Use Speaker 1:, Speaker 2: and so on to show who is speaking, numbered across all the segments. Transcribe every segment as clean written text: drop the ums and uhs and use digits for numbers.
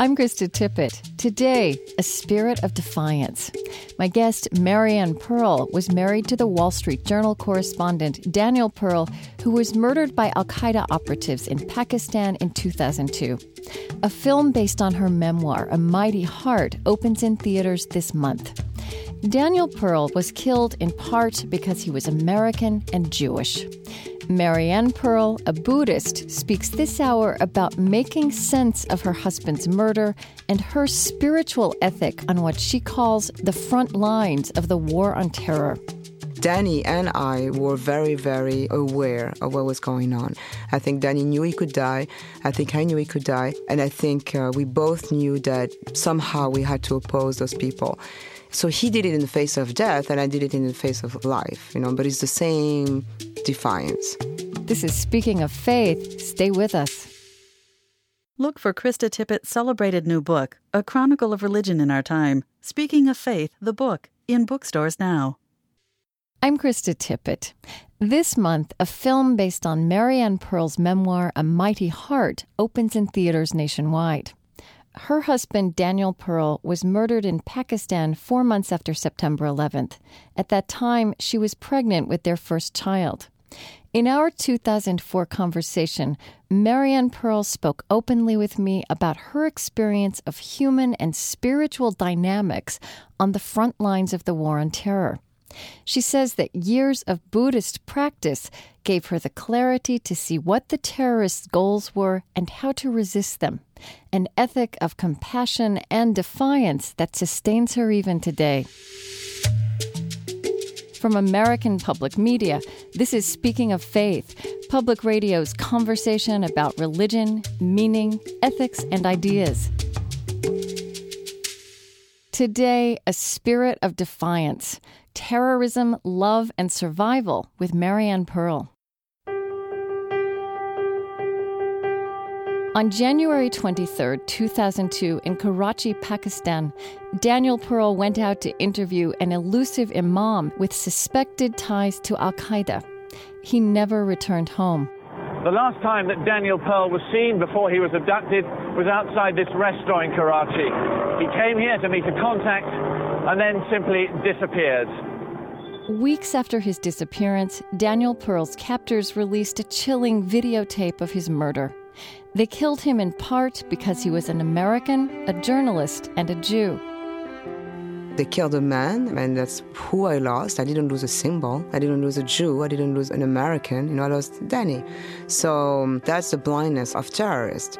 Speaker 1: I'm Krista Tippett. Today, a spirit of defiance. My guest, Marianne Pearl, was married to the Wall Street Journal correspondent Daniel Pearl, who was murdered by al-Qaeda operatives in Pakistan in 2002. A film based on her memoir, A Mighty Heart, opens in theaters this month. Daniel Pearl was killed in part because he was American and Jewish. Marianne Pearl, a Buddhist, speaks this hour about making sense of her husband's murder and her spiritual ethic on what she calls the front lines of the war on terror.
Speaker 2: Danny and I were very, very aware of what was going on. I think Danny knew he could die. I think I knew he could die. And I think we both knew that somehow we had to oppose those people. So he did it in the face of death, and I did it in the face of life, but it's the same defiance.
Speaker 1: This is Speaking of Faith. Stay with us.
Speaker 3: Look for Krista Tippett's celebrated new book, A Chronicle of Religion in Our Time, Speaking of Faith, the book, in bookstores now.
Speaker 1: I'm Krista Tippett. This month, a film based on Marianne Pearl's memoir, A Mighty Heart, opens in theaters nationwide. Her husband, Daniel Pearl, was murdered in Pakistan 4 months after September 11th. At that time, she was pregnant with their first child. In our 2004 conversation, Marianne Pearl spoke openly with me about her experience of human and spiritual dynamics on the front lines of the war on terror. She says that years of Buddhist practice gave her the clarity to see what the terrorists' goals were and how to resist them, an ethic of compassion and defiance that sustains her even today. From American Public Media, this is Speaking of Faith, Public Radio's conversation about religion, meaning, ethics, and ideas. Today, a spirit of defiance. Terrorism, Love, and Survival with Marianne Pearl. On January 23, 2002, in Karachi, Pakistan, Daniel Pearl went out to interview an elusive imam with suspected ties to al-Qaeda. He never returned home.
Speaker 4: The last time that Daniel Pearl was seen before he was abducted was outside this restaurant in Karachi. He came here to meet a contact and then simply disappeared.
Speaker 1: Weeks after his disappearance, Daniel Pearl's captors released a chilling videotape of his murder. They killed him in part because he was an American, a journalist, and a Jew.
Speaker 2: They killed a man, and that's who I lost. I didn't lose a symbol. I didn't lose a Jew. I didn't lose an American. I lost Danny. So that's the blindness of terrorists.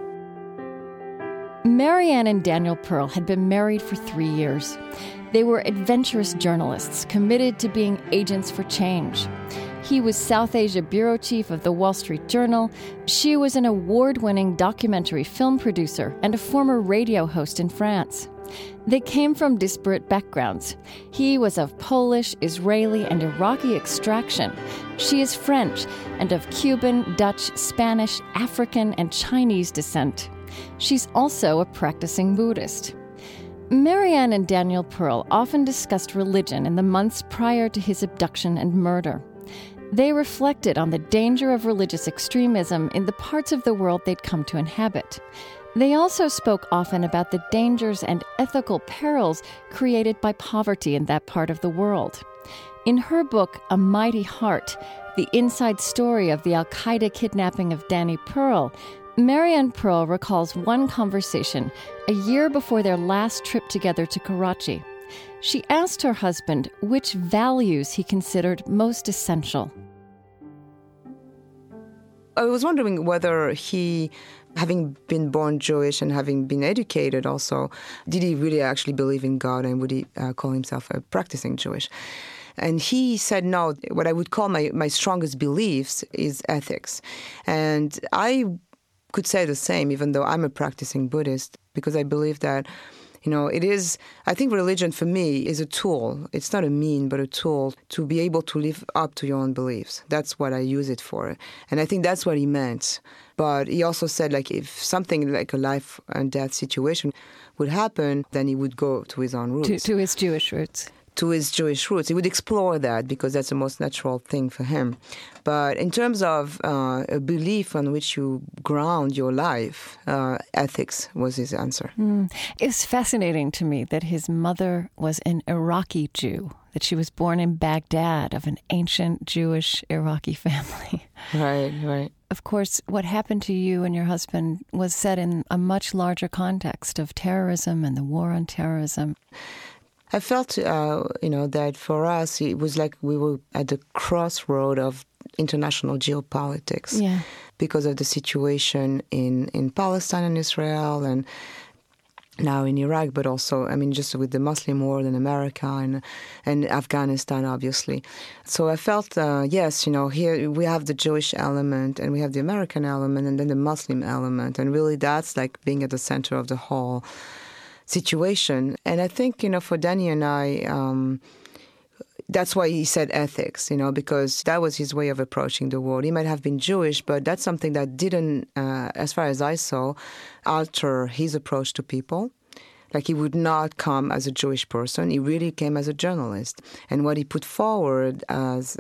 Speaker 1: Marianne and Daniel Pearl had been married for 3 years. They were adventurous journalists committed to being agents for change. He was South Asia bureau chief of the Wall Street Journal. She was an award-winning documentary film producer and a former radio host in France. They came from disparate backgrounds. He was of Polish, Israeli, and Iraqi extraction. She is French and of Cuban, Dutch, Spanish, African, and Chinese descent. She's also a practicing Buddhist. Marianne and Daniel Pearl often discussed religion in the months prior to his abduction and murder. They reflected on the danger of religious extremism in the parts of the world they'd come to inhabit. They also spoke often about the dangers and ethical perils created by poverty in that part of the world. In her book, A Mighty Heart, the inside story of the al-Qaeda kidnapping of Danny Pearl, Marianne Pearl recalls one conversation a year before their last trip together to Karachi. She asked her husband which values he considered most essential.
Speaker 2: I was wondering whether he, having been born Jewish and having been educated also, did he really actually believe in God, and would he call himself a practicing Jewish? And he said, no, what I would call my strongest beliefs is ethics. And I could say the same, even though I'm a practicing Buddhist, because I believe that, it is, I think religion for me is a tool. It's not a mean, but a tool to be able to live up to your own beliefs. That's what I use it for. And I think that's what he meant. But he also said, if something like a life and death situation would happen, then he would go to his own roots.
Speaker 1: To his Jewish roots.
Speaker 2: to his Jewish roots. He would explore that because that's the most natural thing for him. But in terms of a belief on which you ground your life, ethics was his answer.
Speaker 1: It's fascinating to me that his mother was an Iraqi Jew, that she was born in Baghdad of an ancient Jewish Iraqi family.
Speaker 2: Right.
Speaker 1: Of course, what happened to you and your husband was set in a much larger context of terrorism and the war on terrorism.
Speaker 2: I felt, that for us, it was like we were at the crossroad of international geopolitics because of the situation in Palestine and Israel and now in Iraq, but also, just with the Muslim world in America and Afghanistan, obviously. So I felt, here we have the Jewish element and we have the American element and then the Muslim element. And really that's like being at the center of the whole situation. And I think, for Danny and I, that's why he said ethics, because that was his way of approaching the world. He might have been Jewish, but that's something that didn't, as far as I saw, alter his approach to people. Like he would not come as a Jewish person. He really came as a journalist. And what he put forward as,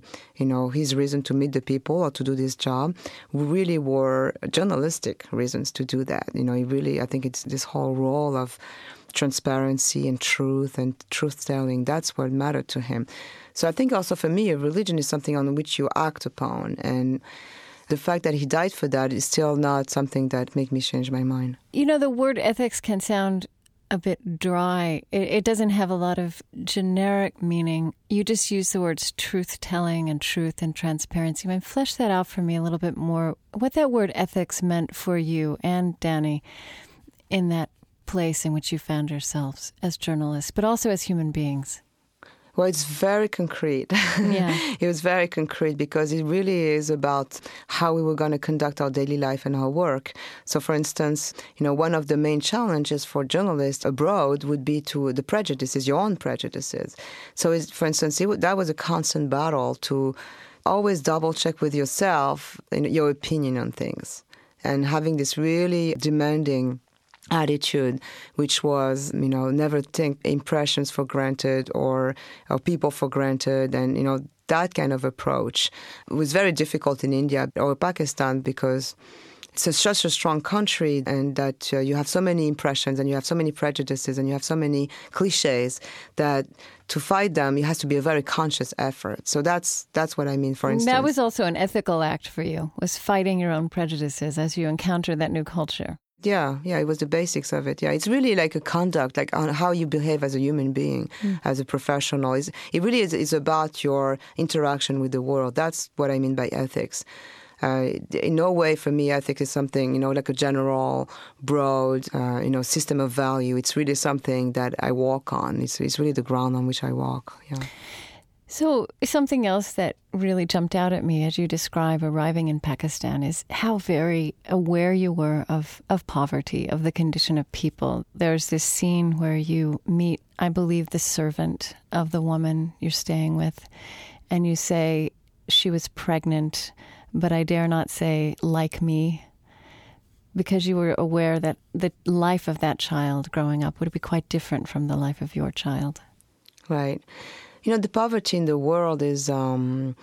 Speaker 2: his reason to meet the people or to do this job really were journalistic reasons to do that. I think it's this whole role of transparency and truth-telling. That's what mattered to him. So I think also for me, a religion is something on which you act upon. And the fact that he died for that is still not something that made me change my mind.
Speaker 1: The word ethics can sound a bit dry. It doesn't have a lot of generic meaning. You just use the words truth-telling and truth and transparency. Flesh that out for me a little bit more. What that word ethics meant for you and Danny in that place in which you found yourselves as journalists, but also as human beings?
Speaker 2: Well, it's very concrete.
Speaker 1: Yeah.
Speaker 2: It was very concrete because it really is about how we were going to conduct our daily life and our work. So, for instance, one of the main challenges for journalists abroad would be to the prejudices, your own prejudices. So, for instance, that was a constant battle to always double-check with yourself your opinion on things and having this really demanding attitude, which was, never take impressions for granted or people for granted. And, that kind of approach was very difficult in India or Pakistan because it's such a strong country and that you have so many impressions and you have so many prejudices and you have so many cliches that to fight them, it has to be a very conscious effort. So that's what I mean, for instance.
Speaker 1: That was also an ethical act for you, was fighting your own prejudices as you encountered that new culture.
Speaker 2: Yeah, it was the basics of it. Yeah, it's really like a conduct, like on how you behave as a human being, as a professional. It really is about your interaction with the world. That's what I mean by ethics. In no way for me, ethics is something, like a general, broad, system of value. It's really something that I walk on. It's really the ground on which I walk. Yeah.
Speaker 1: So something else that really jumped out at me as you describe arriving in Pakistan is how very aware you were of poverty, of the condition of people. There's this scene where you meet, I believe, the servant of the woman you're staying with, and you say, she was pregnant, but I dare not say, like me, because you were aware that the life of that child growing up would be quite different from the life of your child.
Speaker 2: Right. The poverty in the world is something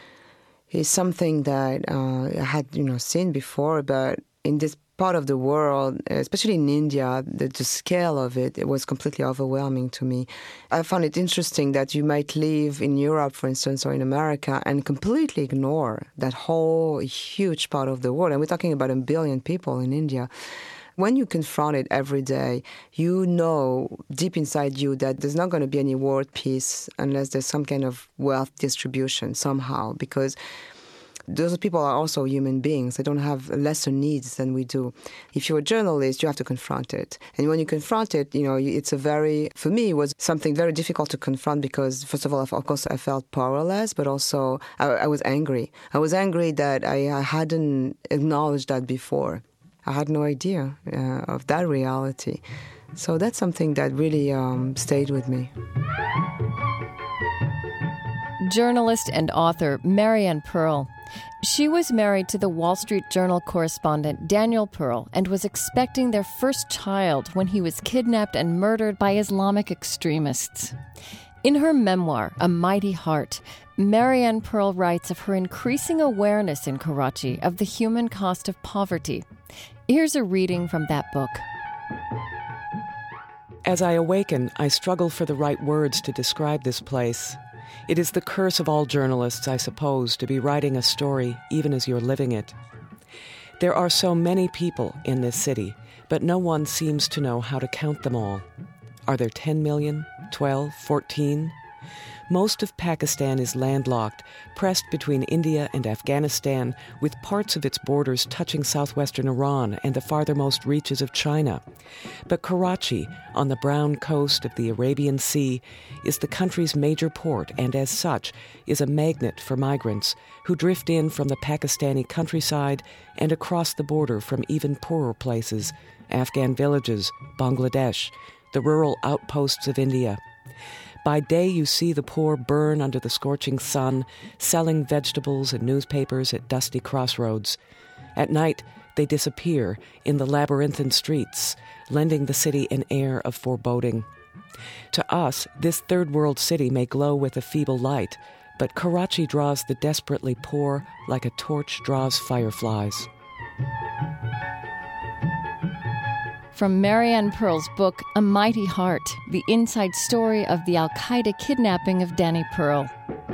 Speaker 2: that I had, seen before, but in this part of the world, especially in India, the scale of it was completely overwhelming to me. I found it interesting that you might live in Europe, for instance, or in America and completely ignore that whole huge part of the world. And we're talking about 1 billion people in India. When you confront it every day, you know deep inside you that there's not going to be any world peace unless there's some kind of wealth distribution somehow, because those people are also human beings. They don't have lesser needs than we do. If you're a journalist, you have to confront it. And when you confront it, it's for me, it was something very difficult to confront because, first of all, of course, I felt powerless, but also I was angry. I was angry that I hadn't acknowledged that before. I had no idea of that reality. So that's something that really stayed with me.
Speaker 1: Journalist and author Marianne Pearl. She was married to the Wall Street Journal correspondent Daniel Pearl and was expecting their first child when he was kidnapped and murdered by Islamic extremists. In her memoir, A Mighty Heart, Marianne Pearl writes of her increasing awareness in Karachi of the human cost of poverty. Here's a reading from that book.
Speaker 5: As I awaken, I struggle for the right words to describe this place. It is the curse of all journalists, I suppose, to be writing a story even as you're living it. There are so many people in this city, but no one seems to know how to count them all. Are there 10 million, 12, 14? Most of Pakistan is landlocked, pressed between India and Afghanistan, with parts of its borders touching southwestern Iran and the farthermost reaches of China. But Karachi, on the brown coast of the Arabian Sea, is the country's major port and, as such, is a magnet for migrants who drift in from the Pakistani countryside and across the border from even poorer places, Afghan villages, Bangladesh, the rural outposts of India. By day, you see the poor burn under the scorching sun, selling vegetables and newspapers at dusty crossroads. At night, they disappear in the labyrinthine streets, lending the city an air of foreboding. To us, this third world city may glow with a feeble light, but Karachi draws the desperately poor like a torch draws fireflies.
Speaker 1: From Marianne Pearl's book, A Mighty Heart, the inside story of the Al-Qaeda kidnapping of Danny Pearl.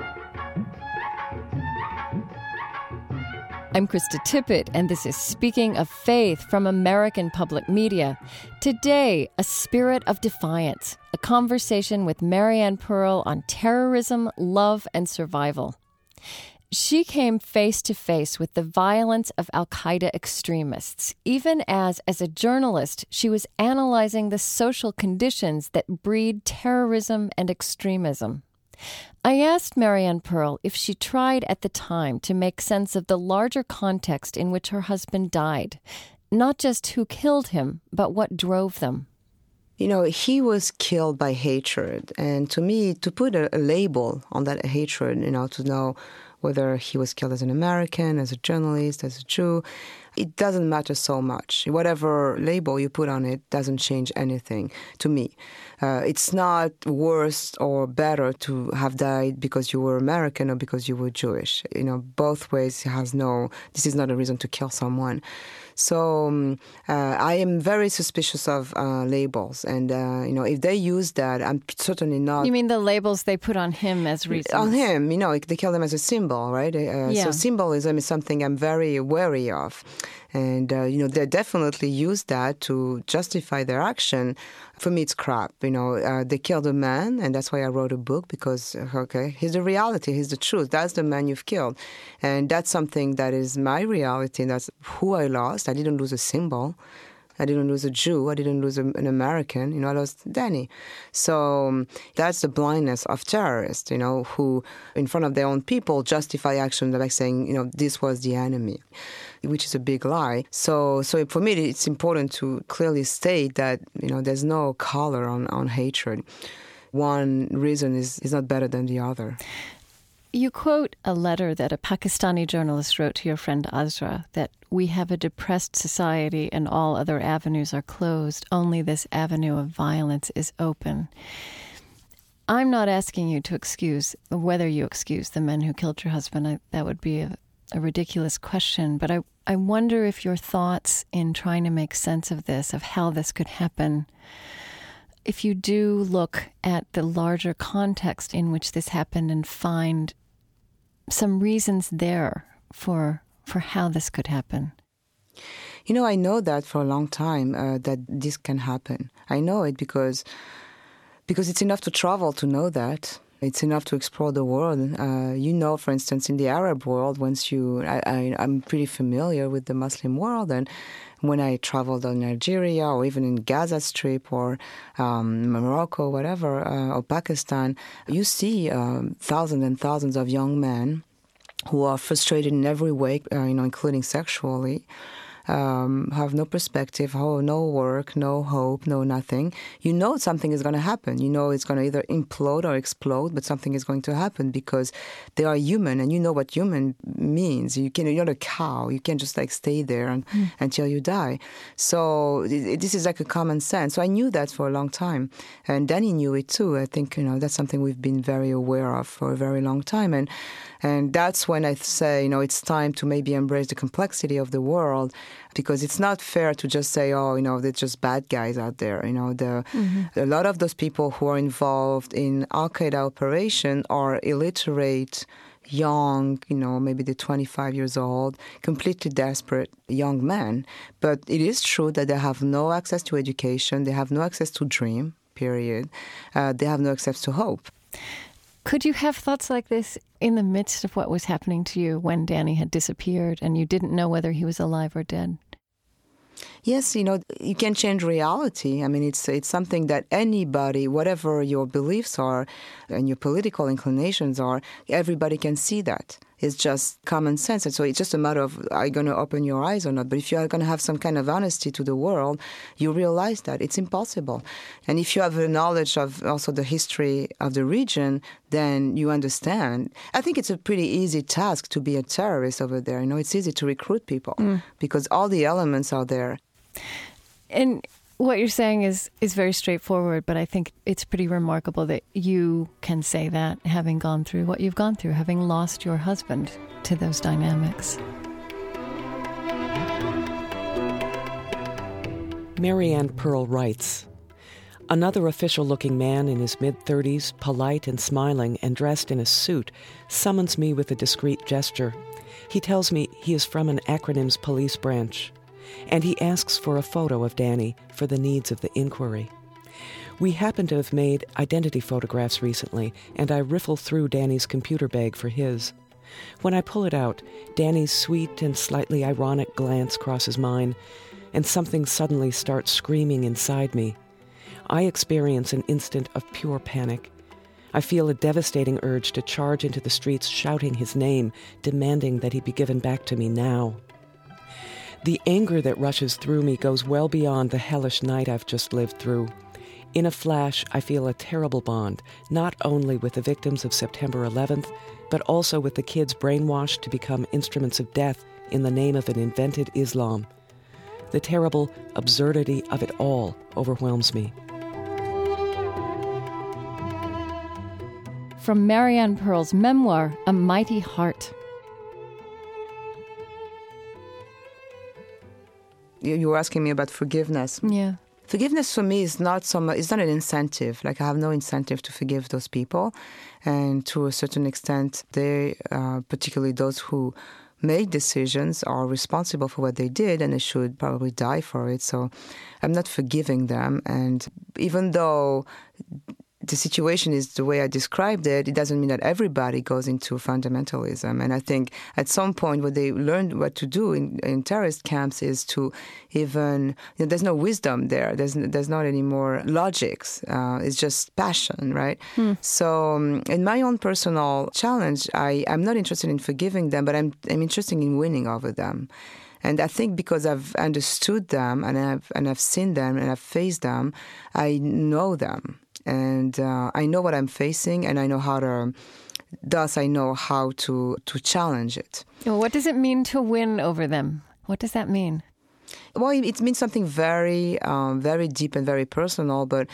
Speaker 1: I'm Krista Tippett, and this is Speaking of Faith from American Public Media. Today, a spirit of defiance, a conversation with Marianne Pearl on terrorism, love, and survival. She came face to face with the violence of al-Qaeda extremists, even as a journalist, she was analyzing the social conditions that breed terrorism and extremism. I asked Marianne Pearl if she tried at the time to make sense of the larger context in which her husband died, not just who killed him, but what drove them.
Speaker 2: You know, he was killed by hatred. And to me, to put a label on that hatred, to know whether he was killed as an American, as a journalist, as a Jew, it doesn't matter so much. Whatever label you put on it doesn't change anything to me. It's not worse or better to have died because you were American or because you were Jewish. Both ways this is not a reason to kill someone. So I am very suspicious of labels. And, if they use that, I'm certainly not...
Speaker 1: You mean the labels they put on him as reasons?
Speaker 2: On him, they kill them as a symbol, right?
Speaker 1: Yeah.
Speaker 2: So symbolism is something I'm very wary of. And, they definitely use that to justify their action. For me, it's crap. They killed a man, and that's why I wrote a book, because, here's the reality, here's the truth. That's the man you've killed. And that's something that is my reality, and that's who I lost. I didn't lose a symbol. I didn't lose a Jew. I didn't lose an American. I lost Danny. So that's the blindness of terrorists, who, in front of their own people, justify action by saying, this was the enemy, which is a big lie. So for me, it's important to clearly state that, there's no color on hatred. One reason is not better than the other.
Speaker 1: You quote a letter that a Pakistani journalist wrote to your friend Azra, that we have a depressed society and all other avenues are closed. Only this avenue of violence is open. I'm not asking you to excuse whether you excuse the men who killed your husband. That would be a ridiculous question. But I wonder if your thoughts in trying to make sense of this, of how this could happen, if you do look at the larger context in which this happened and find some reasons there for how this could happen.
Speaker 2: I know that for a long time, that this can happen. I know it because it's enough to travel to know that. It's enough to explore the world. For instance, in the Arab world, I'm pretty familiar with the Muslim world, and when I traveled in Nigeria or even in Gaza Strip or Morocco, whatever, or Pakistan, you see thousands and thousands of young men who are frustrated in every way, including sexually, have no perspective, no work, no hope, no nothing. You know something is going to happen. You know it's going to either implode or explode, but something is going to happen because they are human, and you know what human means. You're not a cow. You can't just stay there until you die. So this is like a common sense. So I knew that for a long time, and Danny knew it too. I think that's something we've been very aware of for a very long time, and that's when I say it's time to maybe embrace the complexity of the world, because it's not fair to just say, they're just bad guys out there. A lot of those people who are involved in Al-Qaeda operation are illiterate, young, maybe they're 25 years old, completely desperate young men. But it is true that they have no access to education, they have no access to dream, period. They have no access to hope.
Speaker 1: Could you have thoughts like this in the midst of what was happening to you when Danny had disappeared and you didn't know whether he was alive or dead?
Speaker 2: Yes, you can change reality. I mean, it's something that anybody, whatever your beliefs are and your political inclinations are, everybody can see that. It's just common sense. And so it's just a matter of, are you going to open your eyes or not? But if you are going to have some kind of honesty to the world, you realize that it's impossible. And if you have a knowledge of also the history of the region, then you understand. I think it's a pretty easy task to be a terrorist over there. It's easy to recruit people because all the elements are there.
Speaker 1: And what you're saying is very straightforward, but I think it's pretty remarkable that you can say that, having gone through what you've gone through, having lost your husband to those dynamics.
Speaker 5: Marianne Pearl writes, another official-looking man in his mid-30s, polite and smiling and dressed in a suit, summons me with a discreet gesture. He tells me he is from an acronym's police branch, and he asks for a photo of Danny for the needs of the inquiry. We happen to have made identity photographs recently, and I riffle through Danny's computer bag for his. When I pull it out, Danny's sweet and slightly ironic glance crosses mine, and something suddenly starts screaming inside me. I experience an instant of pure panic. I feel a devastating urge to charge into the streets shouting his name, demanding that he be given back to me now. The anger that rushes through me goes well beyond the hellish night I've just lived through. In a flash, I feel a terrible bond, not only with the victims of September 11th, but also with the kids brainwashed to become instruments of death in the name of an invented Islam. The terrible absurdity of it all overwhelms me.
Speaker 1: From Marianne Pearl's memoir, A Mighty Heart.
Speaker 2: You were asking me about forgiveness.
Speaker 1: Yeah.
Speaker 2: Forgiveness for me is not it's not an incentive. I have no incentive to forgive those people. And to a certain extent, they, particularly those who make decisions, are responsible for what they did, and they should probably die for it. So I'm not forgiving them. And even though the situation is the way I described it, it doesn't mean that everybody goes into fundamentalism. And I think at some point what they learned what to do in terrorist camps is to even, there's no wisdom there. There's not any more logics. It's just passion, right? So in my own personal challenge, I'm not interested in forgiving them, but I'm interested in winning over them. And I think because I've understood them and I've seen them and I've faced them, I know them. And I know what I'm facing, and I know how to. Thus, I know how to challenge it.
Speaker 1: What does it mean to win over them? What does that mean?
Speaker 2: Well, it means something very, very deep and very personal. But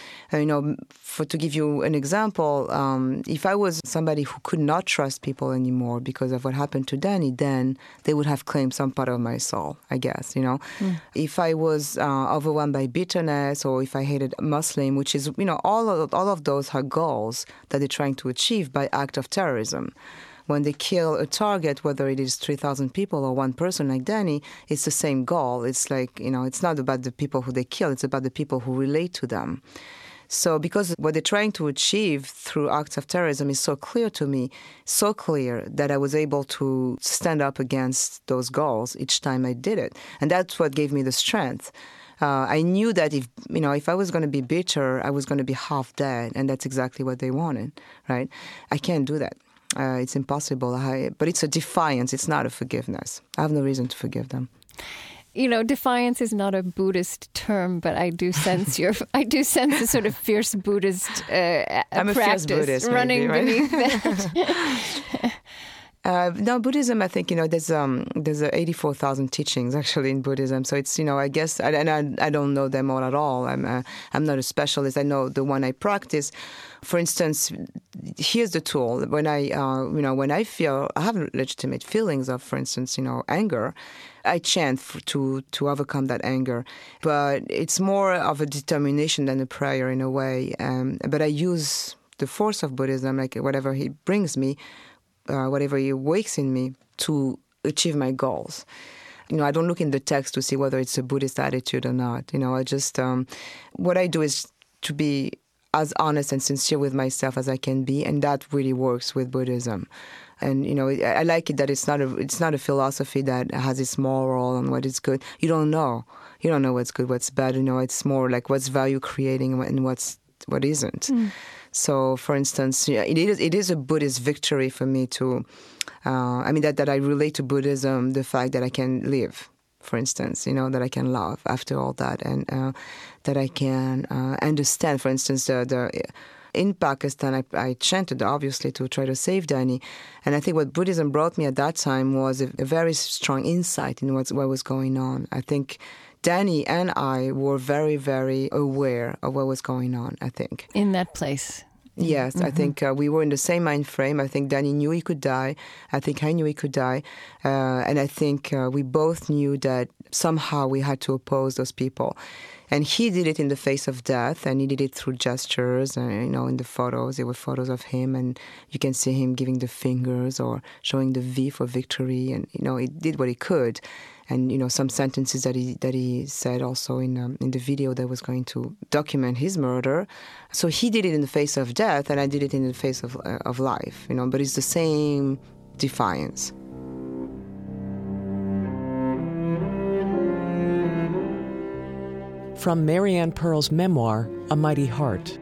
Speaker 2: to give you an example, if I was somebody who could not trust people anymore because of what happened to Danny, then they would have claimed some part of my soul, I guess. If I was overwhelmed by bitterness, or if I hated Muslim, which is all of those are goals that they're trying to achieve by act of terrorism. When they kill a target, whether it is 3,000 people or one person like Danny, it's the same goal. It's it's not about the people who they kill, it's about the people who relate to them. So because what they're trying to achieve through acts of terrorism is so clear to me, so clear that I was able to stand up against those goals each time I did it. And that's what gave me the strength. I knew that if I was going to be bitter, I was going to be half dead, and that's exactly what they wanted, right? I can't do that. It's impossible. But it's a defiance. It's not a forgiveness. I have no reason to forgive them.
Speaker 1: defiance is not a Buddhist term, but I do sense a sort of fierce Buddhist
Speaker 2: I'm a
Speaker 1: practice
Speaker 2: fierce Buddhist,
Speaker 1: running
Speaker 2: maybe, right?
Speaker 1: beneath that.
Speaker 2: No, Buddhism, I think, there's 84,000 teachings actually in Buddhism. So it's, I guess, and I don't know them all at all. I'm not a specialist. I know the one I practice. For instance, here's the tool. When I feel, I have legitimate feelings of, for instance, anger, I chant to overcome that anger. But it's more of a determination than a prayer in a way. But I use the force of Buddhism, like whatever he brings me, whatever he wakes in me, to achieve my goals. I don't look in the text to see whether it's a Buddhist attitude or not. I just, what I do is to be as honest and sincere with myself as I can be, and that really works with Buddhism. And, I like it that it's not a philosophy that has its moral and what is good. You don't know. You don't know what's good, what's bad. It's more like what's value creating and what isn't. So, for instance, it is a Buddhist victory for me to, that I relate to Buddhism, the fact that I can live, for instance, that I can love after all that, and that I can understand, for instance, in Pakistan, I chanted, obviously, to try to save Danny. And I think what Buddhism brought me at that time was a very strong insight in what was going on. I think Danny and I were very, very aware of what was going on, I think.
Speaker 1: In that place.
Speaker 2: Yes, I think we were in the same mind frame. I think Danny knew he could die. I think I knew he could die. And I think we both knew that somehow we had to oppose those people. And he did it in the face of death, and he did it through gestures. In the photos, there were photos of him, and you can see him giving the fingers or showing the V for victory. And, he did what he could. And, some sentences that he said also in the video that was going to document his murder. So he did it in the face of death, and I did it in the face of life, but it's the same defiance.
Speaker 5: From Marianne Pearl's memoir, A Mighty Heart.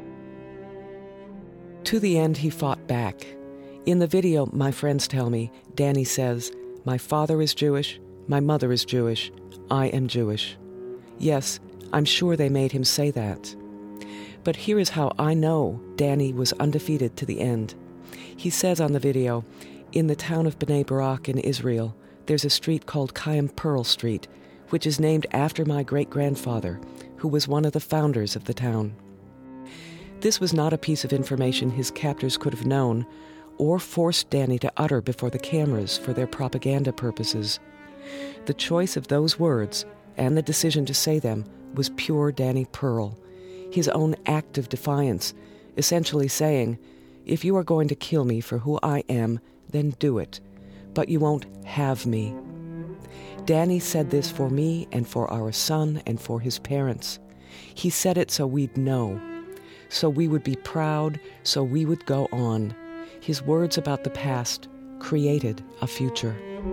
Speaker 5: To the end, he fought back. In the video, my friends tell me, Danny says, "My father is Jewish, my mother is Jewish, I am Jewish." Yes, I'm sure they made him say that. But here is how I know Danny was undefeated to the end. He says on the video, in the town of Bnei Barak in Israel, there's a street called Chaim Pearl Street, which is named after my great-grandfather, who was one of the founders of the town. This was not a piece of information his captors could have known or forced Danny to utter before the cameras for their propaganda purposes. The choice of those words and the decision to say them was pure Danny Pearl, his own act of defiance, essentially saying, if you are going to kill me for who I am, then do it, but you won't have me. Danny said this for me and for our son and for his parents. He said it so we'd know, so we would be proud, so we would go on. His words about the past created a future.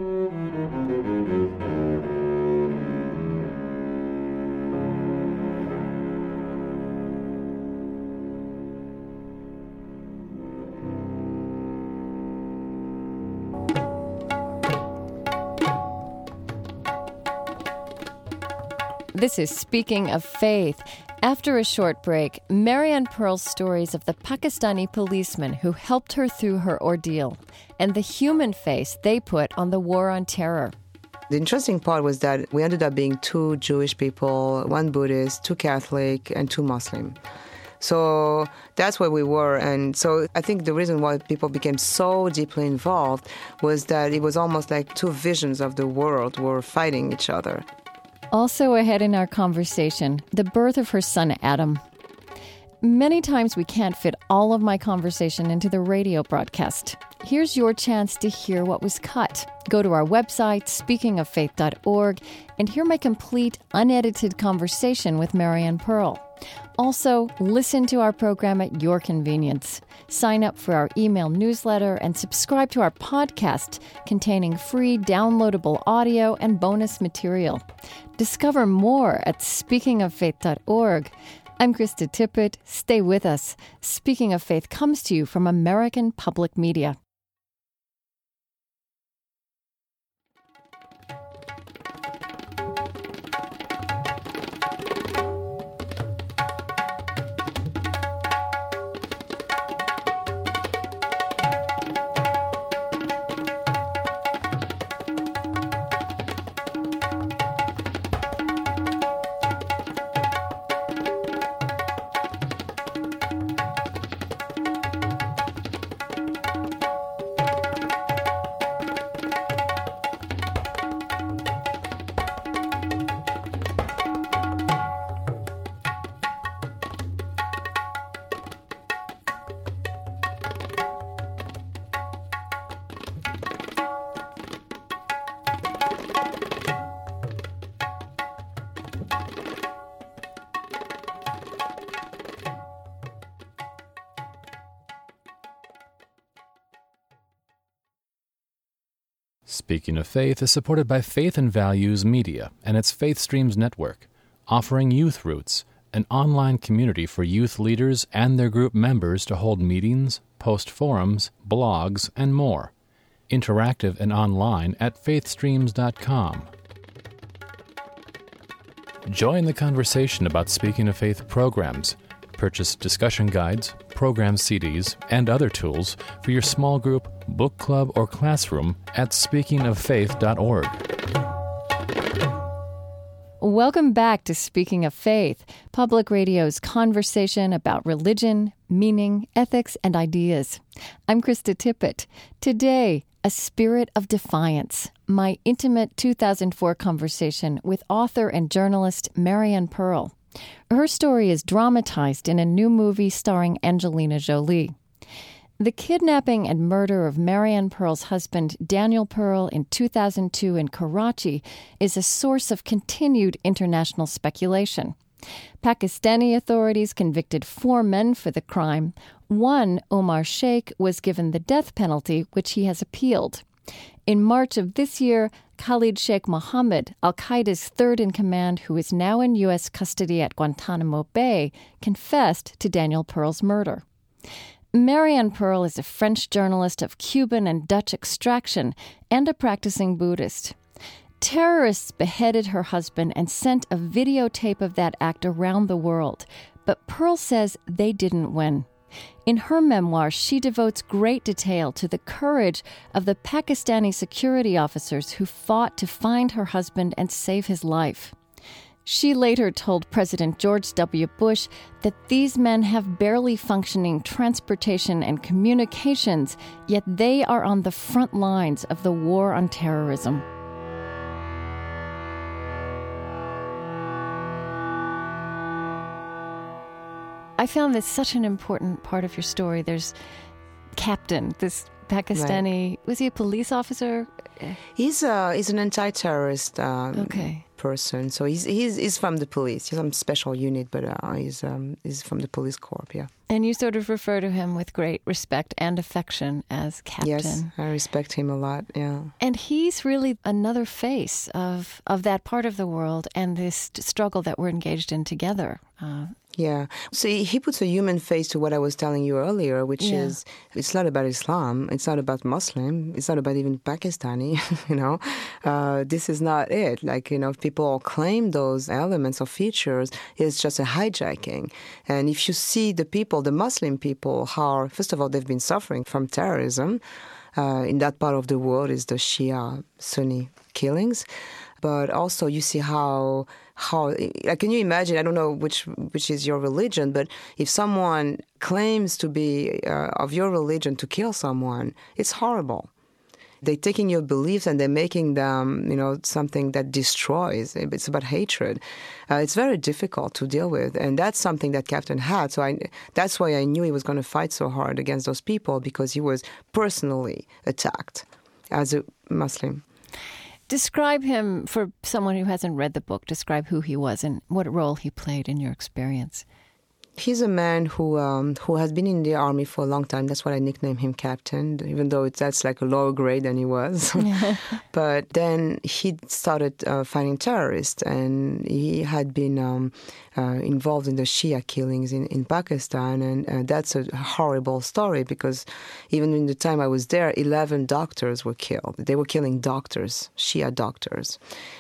Speaker 1: This is Speaking of Faith. After a short break, Marianne Pearl's stories of the Pakistani policemen who helped her through her ordeal and the human face they put on the war on terror.
Speaker 2: The interesting part was that we ended up being 2 Jewish people, 1 Buddhist, 2 Catholic, and 2 Muslim. So that's where we were. And so I think the reason why people became so deeply involved was that it was almost like 2 visions of the world were fighting each other.
Speaker 1: Also ahead in our conversation, the birth of her son, Adam. Many times we can't fit all of my conversation into the radio broadcast. Here's your chance to hear what was cut. Go to our website, speakingoffaith.org, and hear my complete, unedited conversation with Marianne Pearl. Also, listen to our program at your convenience. Sign up for our email newsletter and subscribe to our podcast containing free downloadable audio and bonus material. Discover more at speakingoffaith.org. I'm Krista Tippett. Stay with us. Speaking of Faith comes to you from American Public Media.
Speaker 6: Speaking of Faith is supported by Faith and Values Media and its Faith Streams Network, offering Youth Roots, an online community for youth leaders and their group members to hold meetings, post forums, blogs, and more. Interactive and online at faithstreams.com. Join the conversation about Speaking of Faith programs. Purchase discussion guides, program CDs, and other tools for your small group, book club, or classroom at speakingoffaith.org.
Speaker 1: Welcome back to Speaking of Faith, Public Radio's conversation about religion, meaning, ethics, and ideas. I'm Krista Tippett. Today, A Spirit of Defiance, my intimate 2004 conversation with author and journalist Marianne Pearl. Her story is dramatized in a new movie starring Angelina Jolie. The kidnapping and murder of Marianne Pearl's husband, Daniel Pearl, in 2002 in Karachi is a source of continued international speculation. Pakistani authorities convicted 4 men for the crime. One, Omar Sheikh, was given the death penalty, which he has appealed. In March of this year, Khalid Sheikh Mohammed, al-Qaeda's third-in-command, who is now in U.S. custody at Guantanamo Bay, confessed to Daniel Pearl's murder. Marianne Pearl is a French journalist of Cuban and Dutch extraction and a practicing Buddhist. Terrorists beheaded her husband and sent a videotape of that act around the world, but Pearl says they didn't win. In her memoir, she devotes great detail to the courage of the Pakistani security officers who fought to find her husband and save his life. She later told President George W. Bush that these men have barely functioning transportation and communications, yet they are on the front lines of the war on terrorism. I found this such an important part of your story. There's Captain, this Pakistani, right. Was he a police officer?
Speaker 2: He's an anti-terrorist person. So he's from the police. He's some special unit, but he's from the police corps, yeah.
Speaker 1: And you sort of refer to him with great respect and affection as Captain.
Speaker 2: Yes, I respect him a lot, yeah.
Speaker 1: And he's really another face of that part of the world and this struggle that we're engaged in together.
Speaker 2: Yeah. So he puts a human face to what I was telling you earlier, which is, it's not about Islam. It's not about Muslim. It's not about even Pakistani, This is not it. If people claim those elements or features, it's just a hijacking. And if you see the people, the Muslim people, how, first of all, they've been suffering from terrorism. In that part of the world is the Shia Sunni killings. But also you see how can you imagine, I don't know which is your religion, but if someone claims to be of your religion to kill someone, it's horrible. They're taking your beliefs and they're making them, something that destroys. It's about hatred. It's very difficult to deal with. And that's something that Captain had. So that's why I knew he was going to fight so hard against those people, because he was personally attacked as a Muslim.
Speaker 1: Describe him, for someone who hasn't read the book, describe who he was and what role he played in your experience.
Speaker 2: He's a man who has been in the army for a long time. That's why I nicknamed him Captain, even though that's like a lower grade than he was. But then he started fighting terrorists, and he had been involved in the Shia killings in Pakistan. And that's a horrible story, because even in the time I was there, 11 doctors were killed. They were killing doctors, Shia doctors.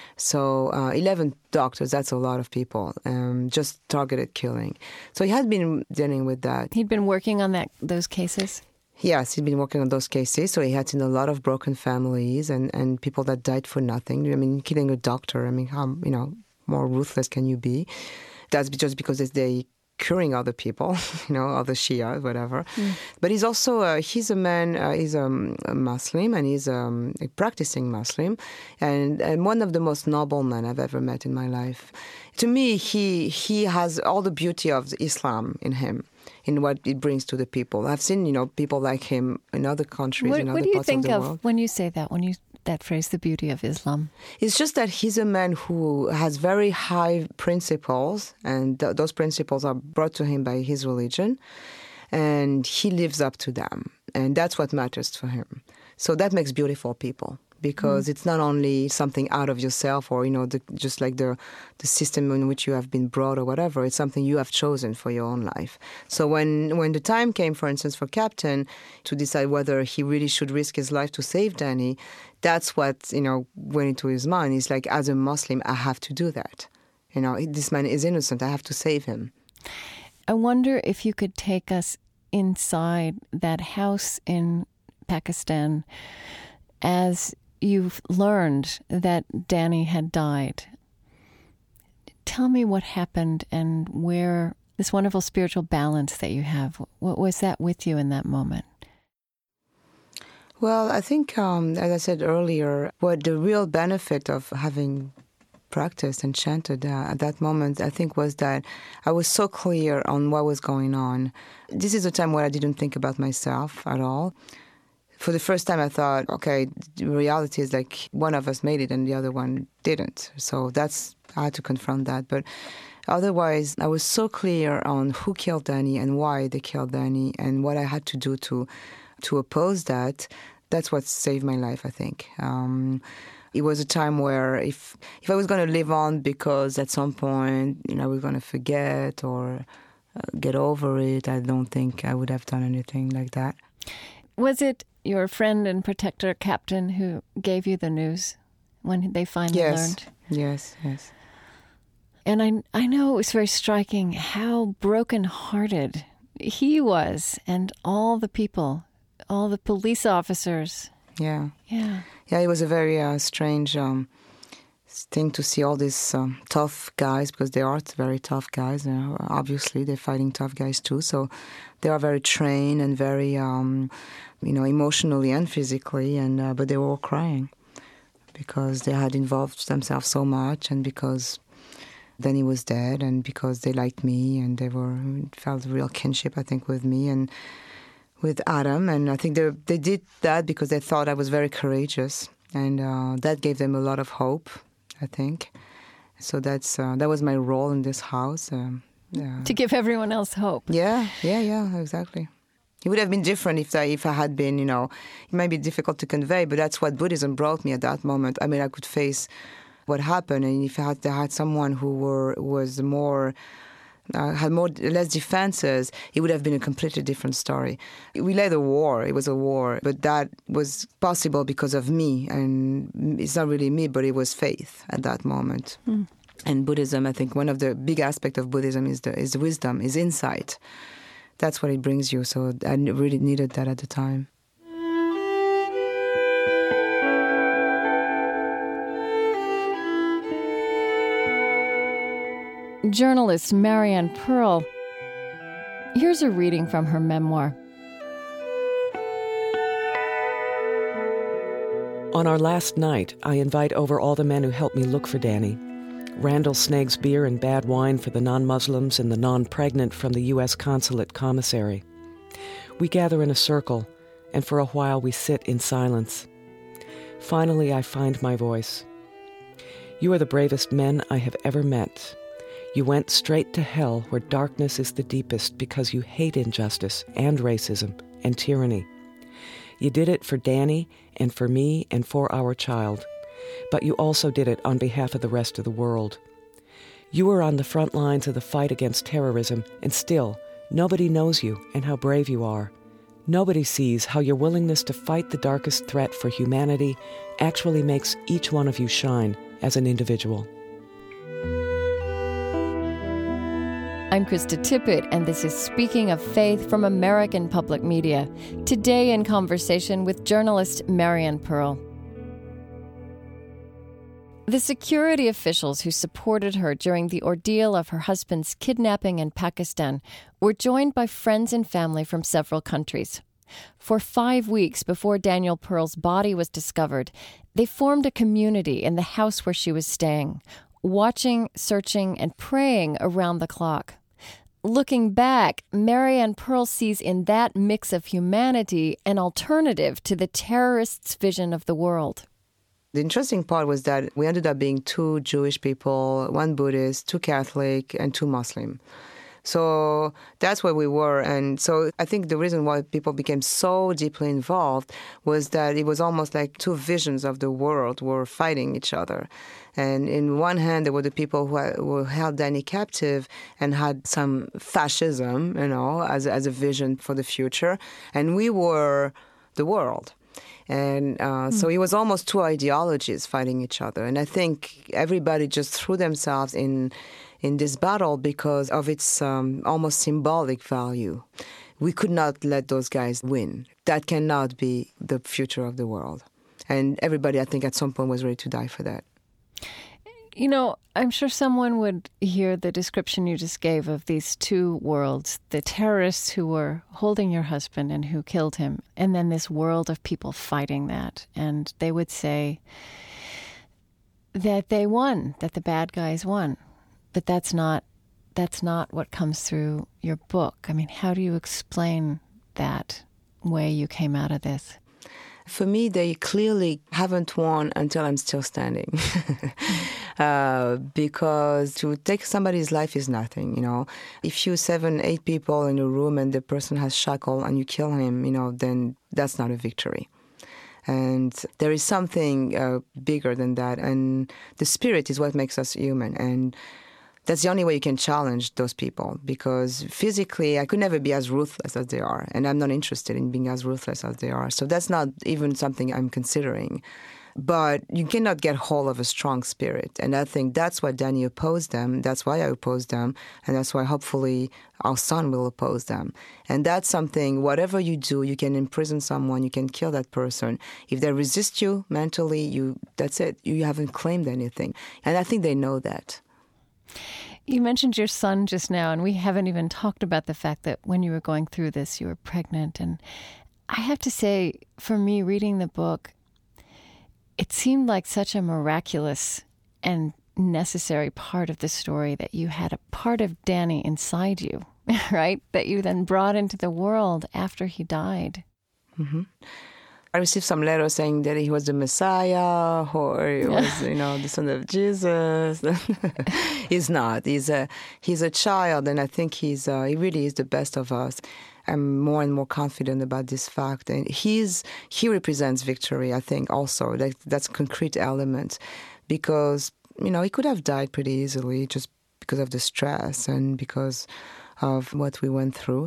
Speaker 2: So 11 doctors, that's a lot of people, just targeted killing. So he had been dealing with that.
Speaker 1: He'd been working on those cases?
Speaker 2: Yes, he'd been working on those cases. So he had seen a lot of broken families and people that died for nothing. I mean, killing a doctor, how more ruthless can you be? That's just because they curing other people, other Shia, whatever. But he's also, he's a man, he's a Muslim, and he's a practicing Muslim, and one of the most noble men I've ever met in my life. To me, he has all the beauty of Islam in him, in what it brings to the people. I've seen, people like him in other countries, in other parts of the world. What do you think of
Speaker 1: when you say that, that phrase, the beauty of Islam?
Speaker 2: It's just that he's a man who has very high principles, and those principles are brought to him by his religion, and he lives up to them. And that's what matters for him. So that makes beautiful people. because it's not only something out of yourself or, just like the system in which you have been brought or whatever. It's something you have chosen for your own life. So when the time came, for instance, for Captain to decide whether he really should risk his life to save Danny, that's what, went into his mind. It's like, as a Muslim, I have to do that. This man is innocent. I have to save him.
Speaker 1: I wonder if you could take us inside that house in Pakistan as you've learned that Danny had died. Tell me what happened and where this wonderful spiritual balance that you have, what was that with you in that moment?
Speaker 2: Well, I think, as I said earlier, what the real benefit of having practiced and chanted at that moment, I think, was that I was so clear on what was going on. This is a time where I didn't think about myself at all. For the first time, I thought, okay, the reality is like one of us made it and the other one didn't. So I had to confront that. But otherwise, I was so clear on who killed Danny and why they killed Danny and what I had to do to oppose that. That's what saved my life, I think. It was a time where if I was going to live on because at some point, I was going to forget or get over it, I don't think I would have done anything like that.
Speaker 1: Was it your friend and protector, Captain, who gave you the news when they finally learned?
Speaker 2: Yes.
Speaker 1: And I know it was very striking how brokenhearted he was and all the people, all the police officers.
Speaker 2: Yeah, it was a very strange thing to see all these tough guys, because they are very tough guys. Obviously, they're fighting tough guys too. So they are very trained and very, emotionally and physically. And but they were all crying because they had involved themselves so much, and because Danny was dead, and because they liked me, and they felt a real kinship, I think, with me and with Adam. And I think they did that because they thought I was very courageous, and that gave them a lot of hope, I think. So that was my role in this house.
Speaker 1: To give everyone else hope.
Speaker 2: Yeah, exactly. It would have been different if I had been, it might be difficult to convey, but that's what Buddhism brought me at that moment. I mean, I could face what happened, and if I had someone who was more... had less defenses, it would have been a completely different story. We led a war. It was a war. But that was possible because of me. And it's not really me, but it was faith at that moment. And Buddhism, I think one of the big aspects of Buddhism is wisdom, is insight. That's what it brings you. So I really needed that at the time.
Speaker 1: Journalist Marianne Pearl. Here's a reading from her memoir.
Speaker 5: On our last night, I invite over all the men who helped me look for Danny. Randall snags beer and bad wine for the non-Muslims and the non-pregnant from the U.S. Consulate Commissary. We gather in a circle, and for a while we sit in silence. Finally, I find my voice. You are the bravest men I have ever met. You went straight to hell where darkness is the deepest because you hate injustice and racism and tyranny. You did it for Danny and for me and for our child, but you also did it on behalf of the rest of the world. You were on the front lines of the fight against terrorism, and still, nobody knows you and how brave you are. Nobody sees how your willingness to fight the darkest threat for humanity actually makes each one of you shine as an individual.
Speaker 1: I'm Krista Tippett, and this is Speaking of Faith from American Public Media. Today in conversation with journalist Marianne Pearl. The security officials who supported her during the ordeal of her husband's kidnapping in Pakistan were joined by friends and family from several countries. For 5 weeks before Daniel Pearl's body was discovered, they formed a community in the house where she was staying, watching, searching, and praying around the clock. Looking back, Marianne Pearl sees in that mix of humanity an alternative to the terrorists' vision of the world.
Speaker 2: The interesting part was that we ended up being 2 Jewish people, 1 Buddhist, 2 Catholic, and 2 Muslim. So that's where we were. And so I think the reason why people became so deeply involved was that it was almost like two visions of the world were fighting each other. And in one hand, there were the people who held Danny captive and had some fascism, as a vision for the future. And we were the world. And so it was almost two ideologies fighting each other. And I think everybody just threw themselves in this battle because of its almost symbolic value. We could not let those guys win. That cannot be the future of the world. And everybody, I think, at some point was ready to die for that.
Speaker 1: I'm sure someone would hear the description you just gave of these two worlds, the terrorists who were holding your husband and who killed him, and then this world of people fighting that. And they would say that they won, that the bad guys won. But that's not what comes through your book. I mean, how do you explain that way you came out of this?
Speaker 2: For me, they clearly haven't won until I'm still standing. Because to take somebody's life is nothing, If you 7-8 people in a room and the person has shackle and you kill him, then that's not a victory. And there is something bigger than that. And the spirit is what makes us human. And that's the only way you can challenge those people, because physically I could never be as ruthless as they are, and I'm not interested in being as ruthless as they are. So that's not even something I'm considering. But you cannot get hold of a strong spirit, and I think that's why Danny opposed them, that's why I opposed them, and that's why hopefully our son will oppose them. And that's something, whatever you do, you can imprison someone, you can kill that person. If they resist you mentally, that's it. You haven't claimed anything. And I think they know that.
Speaker 1: You mentioned your son just now, and we haven't even talked about the fact that when you were going through this, you were pregnant. And I have to say, for me, reading the book, it seemed like such a miraculous and necessary part of the story that you had a part of Danny inside you, right? That you then brought into the world after he died.
Speaker 2: Mm-hmm. I received some letters saying that he was the Messiah, or he was, the son of Jesus. He's not. He's a child, and I think he really is the best of us. I'm more and more confident about this fact, and he represents victory. I think also that's a concrete element, because he could have died pretty easily just because of the stress and because of what we went through,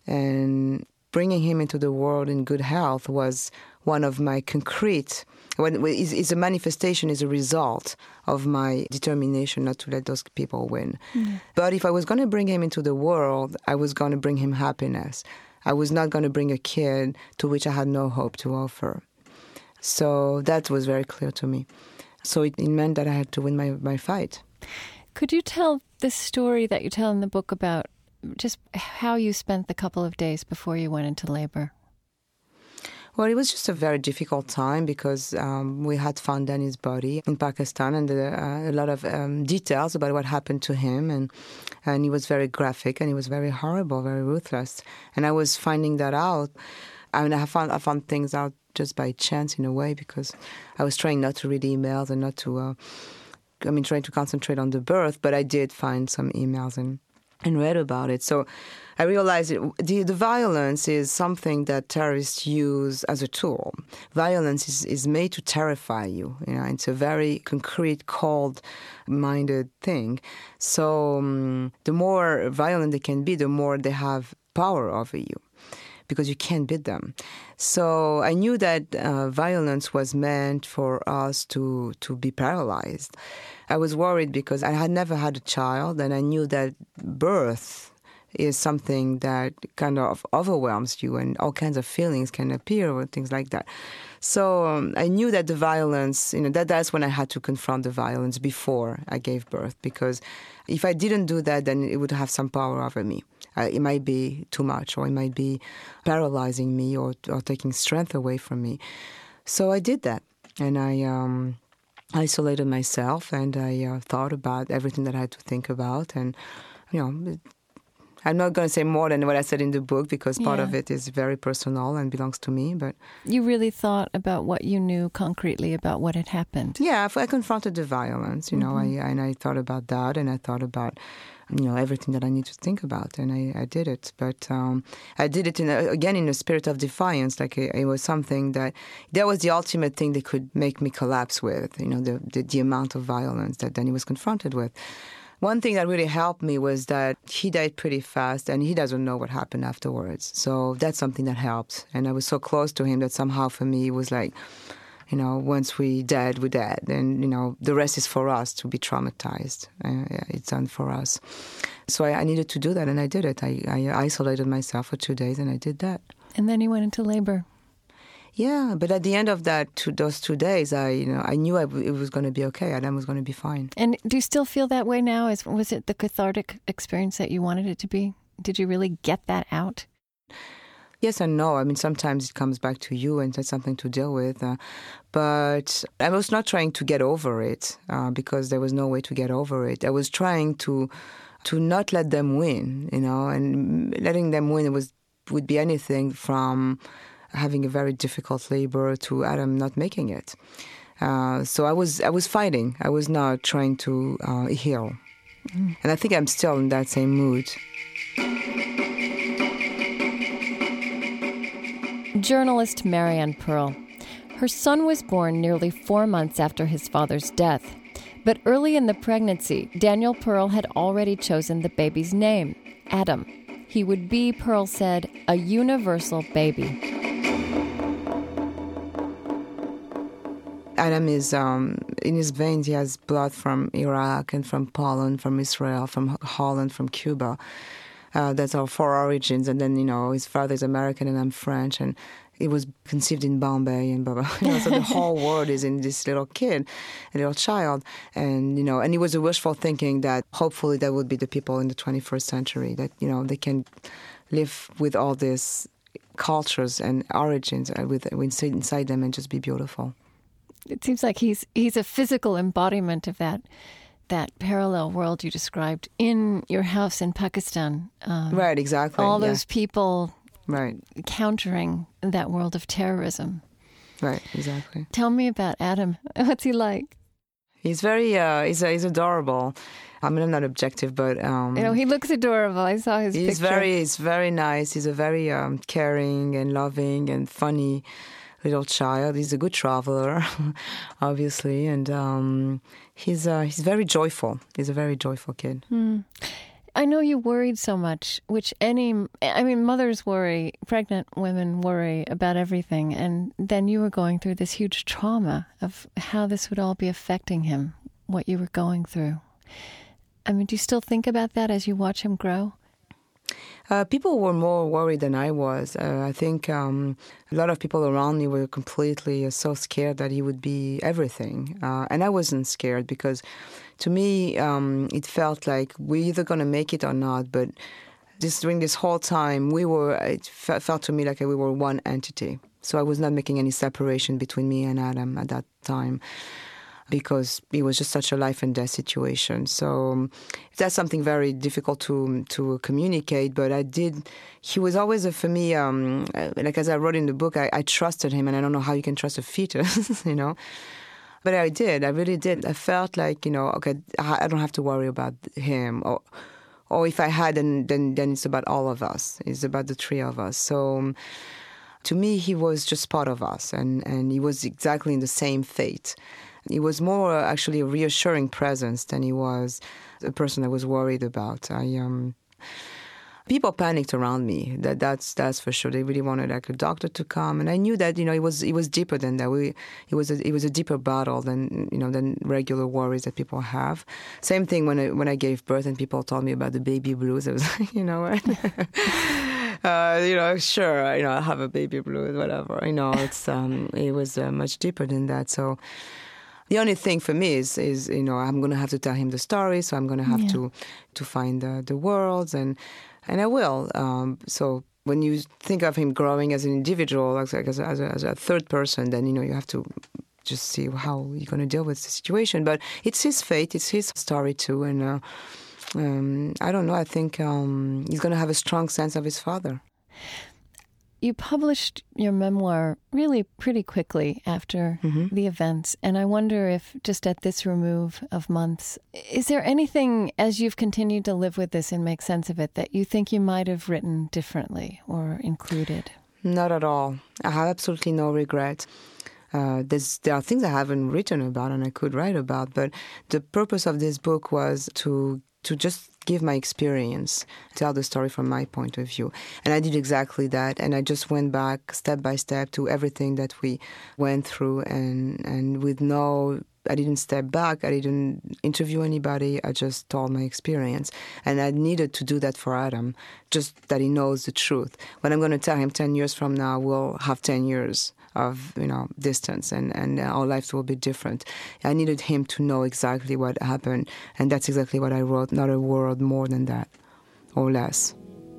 Speaker 2: and bringing him into the world in good health was one of my concrete, is a manifestation, is a result of my determination not to let those people win. Mm. But if I was going to bring him into the world, I was going to bring him happiness. I was not going to bring a kid to which I had no hope to offer. So that was very clear to me. So it meant that I had to win my fight.
Speaker 1: Could you tell the story that you tell in the book about just how you spent the couple of days before you went into labor?
Speaker 2: Well, it was just a very difficult time because we had found Danny's body in Pakistan, and a lot of details about what happened to him, and he was very graphic and he was very horrible, very ruthless. And I was finding that out. I mean, I found things out just by chance in a way, because I was trying not to read emails and not to, trying to concentrate on the birth, but I did find some emails and read about it. So I realized the violence is something that terrorists use as a tool. Violence is made to terrify you. It's a very concrete, cold-minded thing. So the more violent they can be, the more they have power over you, because you can't beat them. So I knew that violence was meant for us to be paralyzed. I was worried because I had never had a child, and I knew that birth is something that kind of overwhelms you, and all kinds of feelings can appear or things like that. So I knew that the violence, that's when I had to confront the violence before I gave birth, because if I didn't do that, then it would have some power over me. It might be too much, or it might be paralyzing me or taking strength away from me. So I did that, and I isolated myself, and I thought about everything that I had to think about, and I'm not going to say more than what I said in the book because part of it is very personal and belongs to me. But
Speaker 1: you really thought about what you knew concretely about what had happened.
Speaker 2: Yeah, I confronted the violence, I thought about that, and I thought about, everything that I need to think about, and I did it. But I did it, in a spirit of defiance, like it was something that was the ultimate thing that could make me collapse with, the amount of violence that Danny was confronted with. One thing that really helped me was that he died pretty fast, and he doesn't know what happened afterwards. So that's something that helped. And I was so close to him that somehow for me it was like, once we're dead, and, the rest is for us to be traumatized. It's done for us. So I needed to do that, and I did it. I isolated myself for 2 days, and I did that.
Speaker 1: And then you went into labor.
Speaker 2: Yeah, but at the end of those 2 days, I knew it was going to be okay. Adam was going to be fine.
Speaker 1: And do you still feel that way now? Was it the cathartic experience that you wanted it to be? Did you really get that out?
Speaker 2: Yes and no. I mean, sometimes it comes back to you and it's something to deal with. But I was not trying to get over it because there was no way to get over it. I was trying to not let them win, and letting them win would be anything from having a very difficult labor to Adam not making it. So I was fighting. I was not trying to heal. And I think I'm still in that same mood.
Speaker 1: Journalist Marianne Pearl. Her son was born nearly 4 months after his father's death. But early in the pregnancy, Daniel Pearl had already chosen the baby's name, Adam. He would be, Pearl said, a universal baby.
Speaker 2: Adam is, in his veins, he has blood from Iraq and from Poland, from Israel, from Holland, from Cuba. That's our 4 origins. And then, his father is American and I'm French. And he was conceived in Bombay and blah, blah. So the whole world is in this little kid, a little child. And, and it was a wishful thinking that hopefully that would be the people in the 21st century that, they can live with all these cultures and origins inside them and just be beautiful.
Speaker 1: It seems like he's a physical embodiment of that parallel world you described in your house in Pakistan.
Speaker 2: Right, exactly.
Speaker 1: All those people
Speaker 2: right
Speaker 1: countering that world of terrorism.
Speaker 2: Right, exactly.
Speaker 1: Tell me about Adam. What's he like?
Speaker 2: He's very, he's adorable. I mean, I'm not objective, but...
Speaker 1: he looks adorable. I saw his picture.
Speaker 2: He's very nice. He's a very caring and loving and funny little child. He's a good traveler, obviously, and he's very joyful. He's a very joyful kid.
Speaker 1: I know you worried so much, which mothers worry, pregnant women worry about everything, and then you were going through this huge trauma of how this would all be affecting him, what you were going through. I mean, do you still think about that as you watch him grow?
Speaker 2: People were more worried than I was. I think a lot of people around me were completely so scared that he would be everything. And I wasn't scared because to me it felt like we're either going to make it or not. But during this whole time, it felt to me like we were one entity. So I was not making any separation between me and Adam at that time, because it was just such a life and death situation. So that's something very difficult to communicate, but I did. He was always, for me, like as I wrote in the book, I trusted him, and I don't know how you can trust a fetus, But I did. I really did. I felt like, okay, I don't have to worry about him. Or if I had, then it's about all of us. It's about the 3 of us. So to me, he was just part of us, and he was exactly in the same fate. He was more actually a reassuring presence than he was a person I was worried about. People panicked around me. That's for sure. They really wanted like a doctor to come, and I knew that it was deeper than that. It was a deeper battle than regular worries that people have. Same thing when I gave birth and people told me about the baby blues. I was like, sure, I have a baby blues, whatever. It's it was much deeper than that. So. The only thing for me is I'm going to have to tell him the story, so I'm going to have to find the worlds, and I will. So when you think of him growing as an individual, as a third person, then you have to just see how you're going to deal with the situation. But it's his fate, it's his story too, and I don't know. I think he's going to have a strong sense of his father.
Speaker 1: You published your memoir really pretty quickly after the events, and I wonder if just at this remove of months, is there anything as you've continued to live with this and make sense of it that you think you might have written differently or included?
Speaker 2: Not at all. I have absolutely no regret. There are things I haven't written about and I could write about, but the purpose of this book was to just give my experience, tell the story from my point of view. And I did exactly that. And I just went back step by step to everything that we went through. And I didn't step back. I didn't interview anybody. I just told my experience. And I needed to do that for Adam, just that he knows the truth. When I'm going to tell him 10 years from now, we'll have 10 years of distance and our lives will be different. I needed him to know exactly what happened, and that's exactly what I wrote, not a word more than that or less.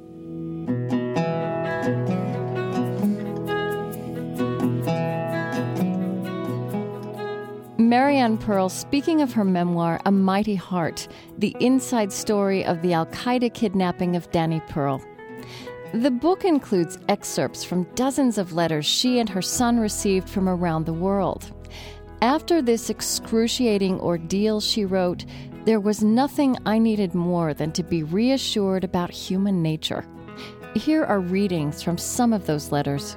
Speaker 1: Marianne Pearl speaking of her memoir, A Mighty Heart, the inside story of the Al-Qaeda kidnapping of Danny Pearl. The book includes excerpts from dozens of letters she and her son received from around the world. After this excruciating ordeal, she wrote, "There was nothing I needed more than to be reassured about human nature." Here are readings from some of those letters.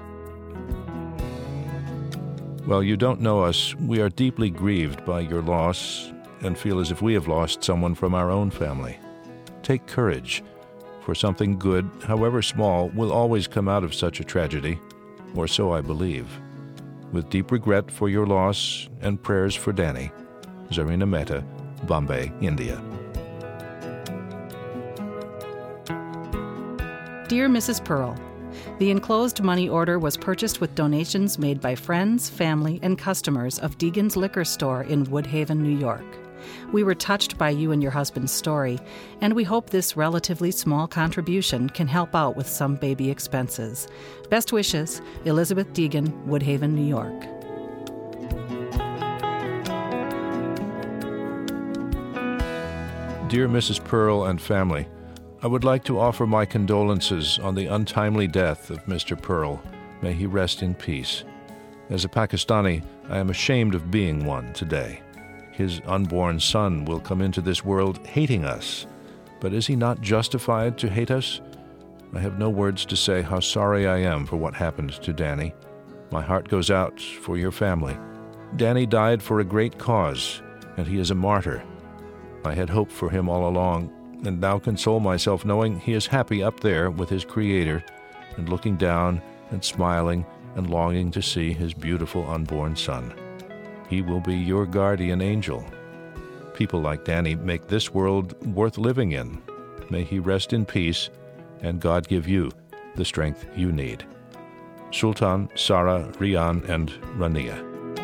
Speaker 7: While you don't know us, we are deeply grieved by your loss and feel as if we have lost someone from our own family. Take courage. For something good, however small, will always come out of such a tragedy, or so I believe. With deep regret for your loss and prayers for Danny. Zarina Mehta, Bombay, India.
Speaker 3: Dear Mrs. Pearl, the enclosed money order was purchased with donations made by friends, family, and customers of Deegan's Liquor Store in Woodhaven, New York. We were touched by you and your husband's story, and we hope this relatively small contribution can help out with some baby expenses. Best wishes, Elizabeth Deegan, Woodhaven, New York.
Speaker 7: Dear Mrs. Pearl and family, I would like to offer my condolences on the untimely death of Mr. Pearl. May he rest in peace. As a Pakistani, I am ashamed of being one today. His unborn son will come into this world hating us. But is he not justified to hate us? I have no words to say how sorry I am for what happened to Danny. My heart goes out for your family. Danny died for a great cause, and he is a martyr. I had hope for him all along, and now console myself knowing he is happy up there with his Creator, and looking down and smiling and longing to see his beautiful unborn son. He will be your guardian angel. People like Danny make this world worth living in. May he rest in peace, and God give you the strength you need. Sultan, Sarah, Rian, and Rania.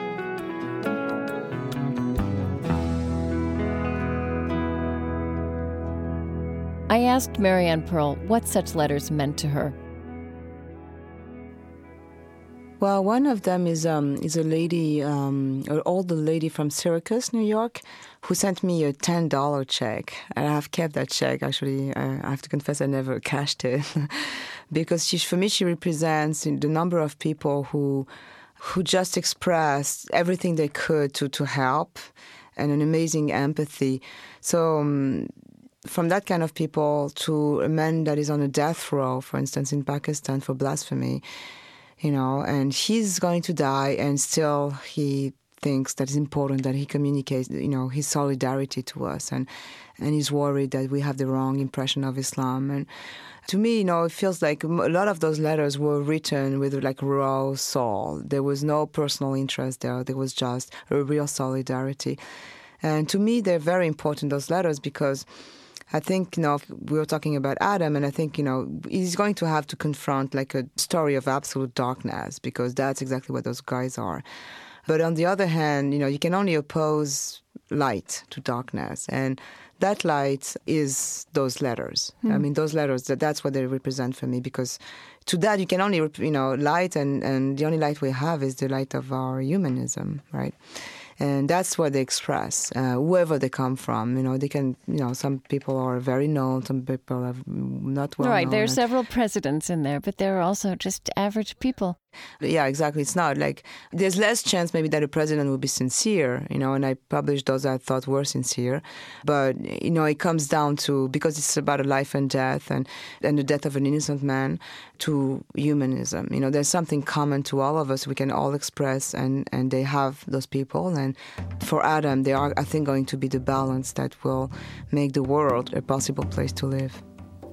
Speaker 1: I asked Marianne Pearl what such letters meant to her.
Speaker 2: Well, one of them is a lady, an older lady from Syracuse, New York, who sent me a $10 check. And I have kept that check. Actually, I have to confess I never cashed it. Because for me, she represents the number of people who just expressed everything they could to help and an amazing empathy. So from that kind of people to a man that is on a death row, for instance, in Pakistan for blasphemy, and he's going to die, and still he thinks that it's important that he communicates, his solidarity to us, and he's worried that we have the wrong impression of Islam. And to me, it feels like a lot of those letters were written with raw soul. There was no personal interest there. There was just a real solidarity. And to me, they're very important, those letters, because I think, we were talking about Adam, and I think, he's going to have to confront a story of absolute darkness, because that's exactly what those guys are. But on the other hand, you can only oppose light to darkness. And that light is those letters. I mean, those letters, that's what they represent for me, because to that you can only, light, and the only light we have is the light of our humanism, right? And that's what they express, whoever they come from. They can, some people are very known, some people are not well known.
Speaker 1: Right, there are several presidents in there, but there are also just average people.
Speaker 2: Yeah, exactly. It's not like there's less chance maybe that a president will be sincere, and I published those I thought were sincere. But, it comes down to, because it's about a life and death and the death of an innocent man, to humanism. There's something common to all of us we can all express, and they have those people. And for Adam, they are, I think, going to be the balance that will make the world a possible place to live.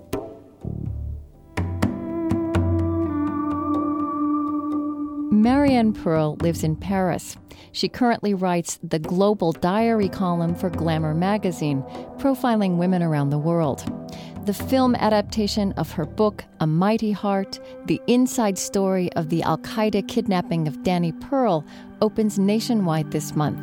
Speaker 1: Marianne Pearl lives in Paris. She currently writes the Global Diary column for Glamour magazine, profiling women around the world. The film adaptation of her book, A Mighty Heart, the inside story of the Al-Qaeda kidnapping of Danny Pearl, opens nationwide this month.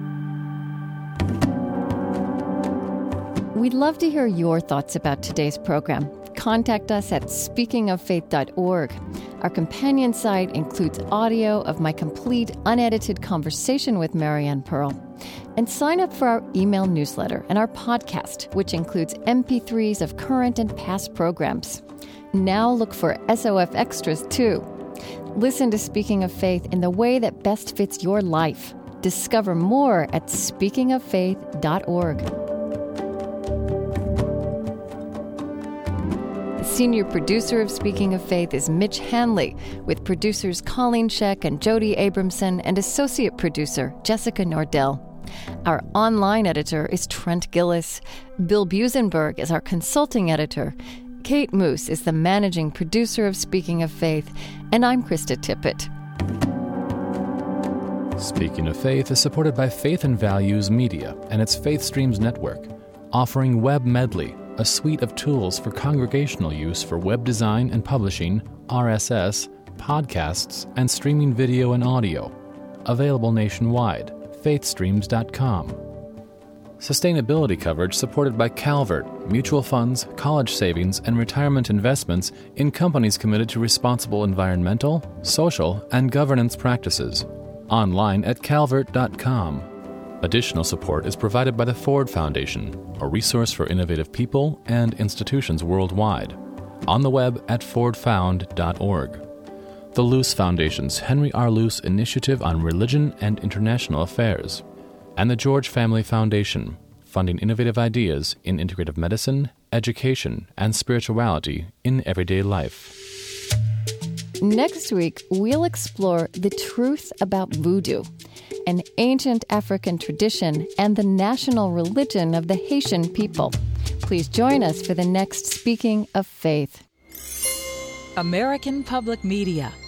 Speaker 1: We'd love to hear your thoughts about today's program. Contact us at speakingoffaith.org. Our companion site includes audio of my complete, unedited conversation with Marianne Pearl. And sign up for our email newsletter and our podcast, which includes MP3s of current and past programs. Now look for SOF Extras, too. Listen to Speaking of Faith in the way that best fits your life. Discover more at speakingoffaith.org. Senior producer of Speaking of Faith is Mitch Hanley, with producers Colleen Scheck and Jody Abramson, and associate producer Jessica Nordell. Our online editor is Trent Gillis. Bill Busenberg is our consulting editor. Kate Moose is the managing producer of Speaking of Faith, and I'm Krista Tippett.
Speaker 6: Speaking of Faith is supported by Faith and Values Media and its Faith Streams Network, offering Web Medley, a suite of tools for congregational use for web design and publishing, RSS, podcasts, and streaming video and audio. Available nationwide. faithstreams.com. Sustainability coverage supported by Calvert, mutual funds, college savings, and retirement investments in companies committed to responsible environmental, social, and governance practices. Online at calvert.com. Additional support is provided by the Ford Foundation, a resource for innovative people and institutions worldwide. On the web at fordfound.org. The Luce Foundation's Henry R. Luce Initiative on Religion and International Affairs. And the George Family Foundation, funding innovative ideas in integrative medicine, education, and spirituality in everyday life.
Speaker 1: Next week, we'll explore the truth about voodoo, an ancient African tradition and the national religion of the Haitian people. Please join us for the next Speaking of Faith.
Speaker 8: American Public Media.